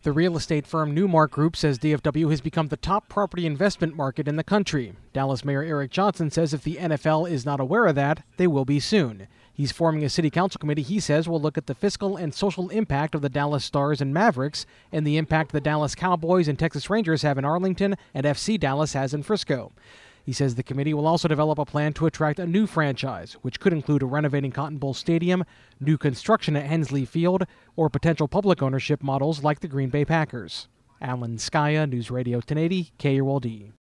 The real estate firm Newmark Group says DFW has become the top property investment market in the country. Dallas Mayor Eric Johnson says if the NFL is not aware of that, they will be soon. He's forming a city council committee he says will look at the fiscal and social impact of the Dallas Stars and Mavericks and the impact the Dallas Cowboys and Texas Rangers have in Arlington and FC Dallas has in Frisco. He says the committee will also develop a plan to attract a new franchise, which could include a renovating Cotton Bowl Stadium, new construction at Hensley Field, or potential public ownership models like the Green Bay Packers. Alan Skaya, News Radio 1080, KULD.